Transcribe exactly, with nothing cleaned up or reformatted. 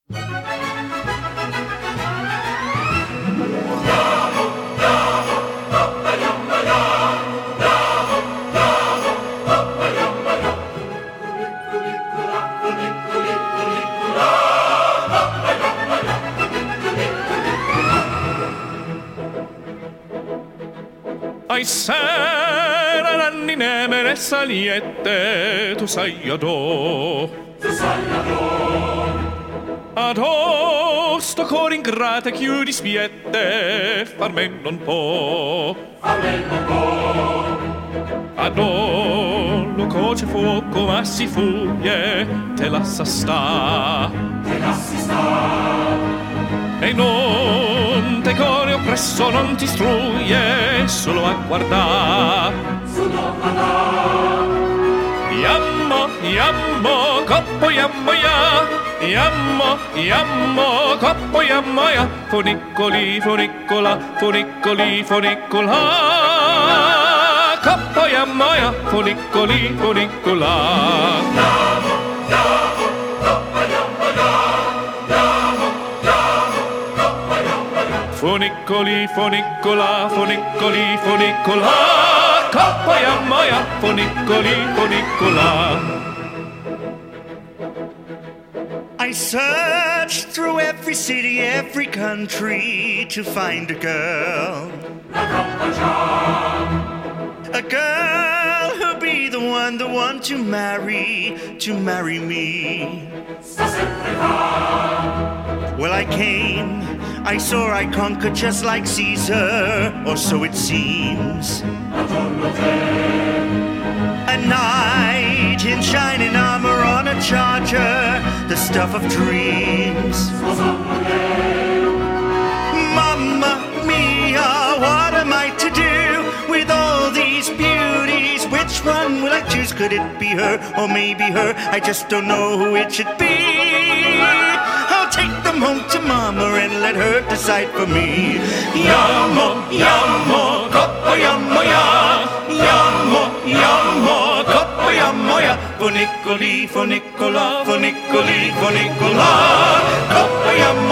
Ai sera nanni nemere saliette, tu sai adò. Tu sai adò. Adò sto cor ingrata chiudi spiette, farme non può. Farme non può. Adò lo coce fuoco ma si fugge, te lascia sta. Te lasci sta. E non te core oppresso non ti strugge, solo a guardar. Solo a guardar. Iammo, iammo, coppo, iammo, ia. Iammo, iammo, coppo, iammo, ia. Funicoli, funicola, funicoli, funicola. Coppo, iammo, ia. Funicoli, funicola. Iammo, iammo, coppo, iammo, ia. Iammo, iammo, coppo, iammo, ia. Funicoli, funicola, funicoli, funicola. Coppo, iammo, ia. Funicoli, funicola. I searched through every city, every country to find a girl. A girl who'll be the one, the one to marry, to marry me. Well, I came, I saw, I conquered just like Caesar, or so it seems. A knight in shining armor on a charger, the stuff of dreams. Mamma mia, what am I to do with all these beauties? Which one will I choose? Could it be her or maybe her? I just don't know who it should be. I'll take them home to Mama and let her decide for me. Yammo, yammo, coppo, yammo, ya. Yammo, yammo, coppo, yammo, ya. Funicoli, funicola, funicoli, funicola. Coppo, yammo.